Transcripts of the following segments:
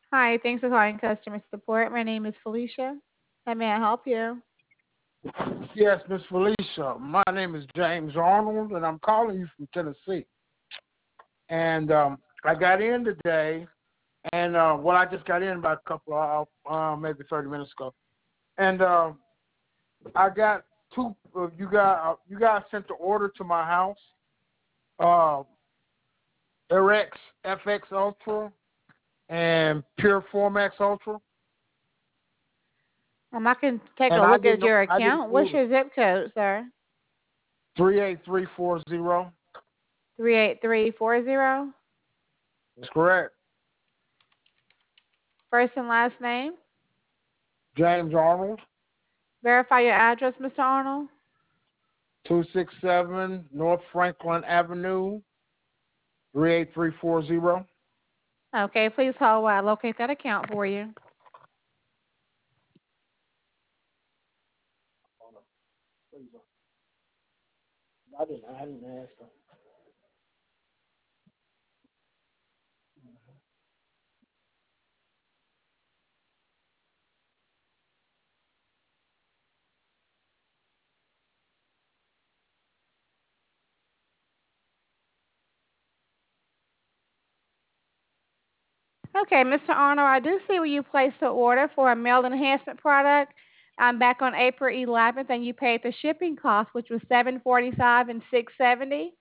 Hi, thanks for calling customer support. My name is Felicia. How may I help you? Yes, Miss Felicia. My name is James Arnold, and I'm calling you from Tennessee. And I got in today, and I just got in about a couple of maybe 30 minutes ago, and I got two. You guys sent the order to my house. Uh, RX FX Ultra and Pure Formax Ultra, I can take a and I look didn't at know your I didn't account. What's order your zip code, sir? 38340. 38340. That's correct. First and last name. James Arnold. Verify your address, Mr. Arnold. 267 North Franklin Avenue, 38340. Okay, please hold while I locate that account for you. I didn't ask them. Okay, Mr. Arnold, I do see where you placed the order for a male enhancement product. Back on April 11th, and you paid the shipping cost, which was $745 and $670.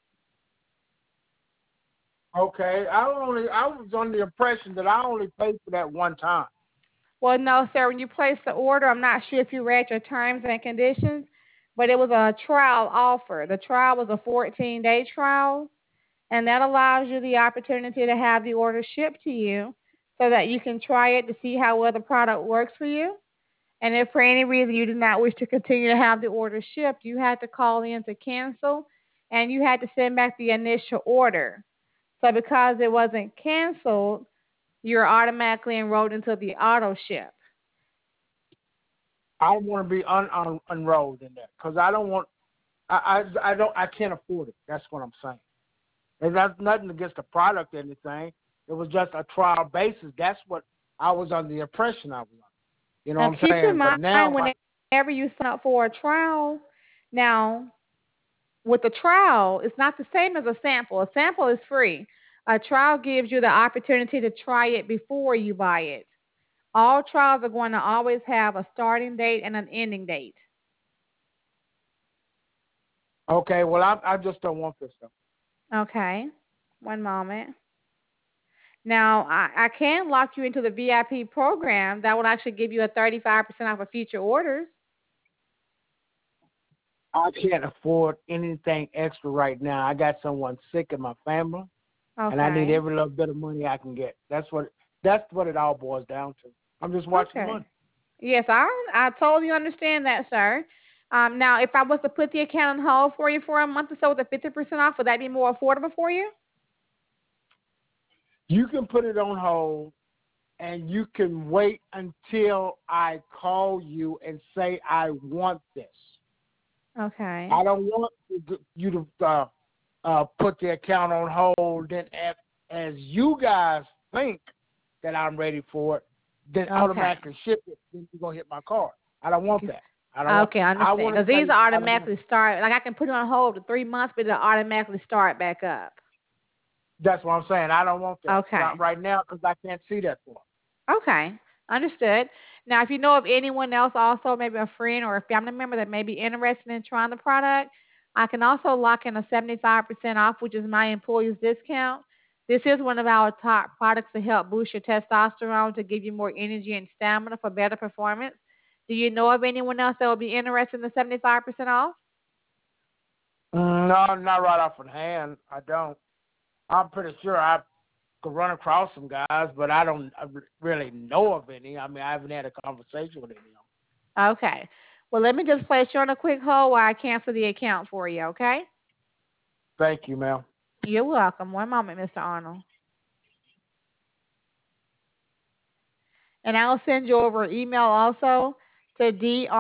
Okay, I was under the impression that I only paid for that one time. Well, no, sir. When you placed the order, I'm not sure if you read your terms and conditions, but it was a trial offer. The trial was a 14-day trial, and that allows you the opportunity to have the order shipped to you so that you can try it to see how well the product works for you. And if for any reason you do not wish to continue to have the order shipped, you had to call in to cancel, and you had to send back the initial order. So because it wasn't canceled, you're automatically enrolled into the auto ship. I don't want to be unrolled in that because I don't want. I can't afford it. That's what I'm saying. There's nothing against the product or anything. It was just a trial basis. That's what I was under the impression I was under. You know Now what I'm keep in saying? But mind now, whenever you sign up for a trial, now with the trial, it's not the same as a sample. A sample is free. A trial gives you the opportunity to try it before you buy it. All trials are going to always have a starting date and an ending date. okay, well, I just don't want this stuff. Okay, one moment. Now, I can lock you into the VIP program. That will actually give you a 35% off of future orders. I can't afford anything extra right now. I got someone sick in my family, and I need Okay. every little bit of money I can get. That's what it all boils down to. I'm just watching Okay. money. Yes, I totally understand that, sir. Now, if I was to put the account on hold for you for a month or so with a 50% off, would that be more affordable for you? You can put it on hold, and you can wait until I call you and say I want this. Okay. I don't want you to put the account on hold. Then, as you guys think that I'm ready for it, then Okay. automatically ship it. Then you're gonna hit my card. I don't want that. I don't want. Okay, I I understand. want to Because tell these you. I don't want. automatically start, like I can put it on hold for 3 months, but it'll automatically start back up. That's what I'm saying. I don't want that. Okay. Not right now because I can't see that for. Okay. Understood. Now, if you know of anyone else also, maybe a friend or a family member that may be interested in trying the product, I can also lock in a 75% off, which is my employee's discount. This is one of our top products to help boost your testosterone to give you more energy and stamina for better performance. Do you know of anyone else that would be interested in the 75% off? No, not right off the hand. I don't. I'm pretty sure I could run across some guys, but I don't really know of any. I mean, I haven't had a conversation with any of them. Okay. Well, let me just place you on a quick hold while I cancel the account for you, okay? Thank you, ma'am. You're welcome. One moment, Mr. Arnold. And I'll send you over an email also to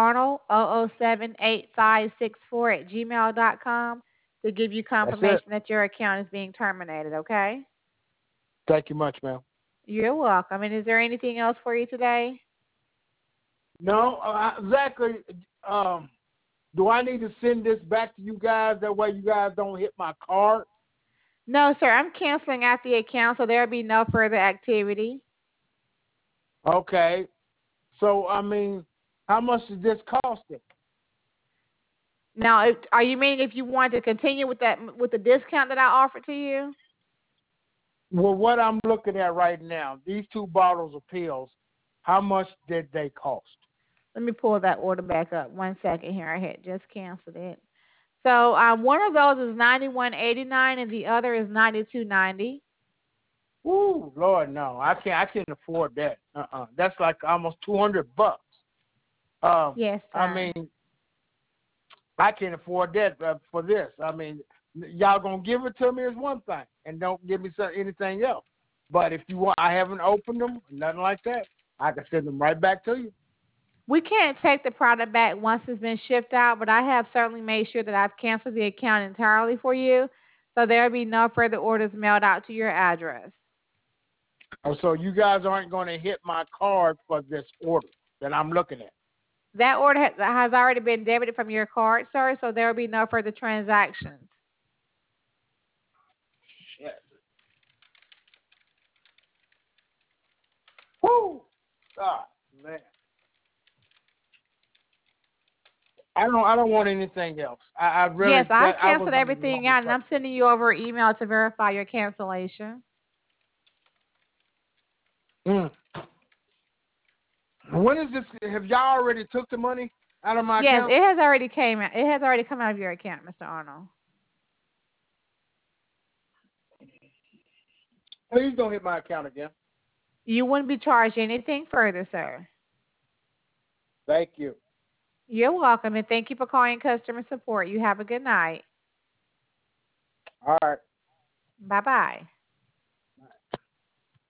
darnold0078564 at gmail.com to give you That's it. confirmation that your account is being terminated, okay? Thank you much, ma'am. You're welcome. And is there anything else for you today? No, exactly. Um, do I need to send this back to you guys? That way you guys don't hit my card? No, sir. I'm canceling out the account, so there'll be no further activity. Okay. So, I mean, how much is this costing? Now, are you meaning if you want to continue with the discount that I offered to you? Well, what I'm looking at right now, these 2 bottles of pills, how much did they cost? Let me pull that order back up. 1 second here. I had just canceled it. So one of those is $91.89 and the other is $92.90. Ooh, Lord, no, I can't afford that. That's like almost $200. Yes, I sir. mean, I can't afford that for this. I mean, y'all gonna give it to me is one thing, and don't give me anything else. But if you want, I haven't opened them, nothing like that. I can send them right back to you. We can't take the product back once it's been shipped out, but I have certainly made sure that I've canceled the account entirely for you, so there'll be no further orders mailed out to your address. Oh, so you guys aren't going to hit my card for this order that I'm looking at. That order has already been debited from your card, sir, so there will be no further transactions. Shit. Whoo! God, man. I don't want anything else. I really Yes, I've I was canceled under the wrong everything out, and I'm impression. sending you over an email to verify your cancellation. Mm. When is this? Have y'all already took the money out of my Yes, account? it has already came out. It has already come out of your account, Mr. Arnold. Please don't hit my account again. You wouldn't be charged anything further, sir. Thank you. You're welcome, and thank you for calling customer support. You have a good night. All right. Bye-bye.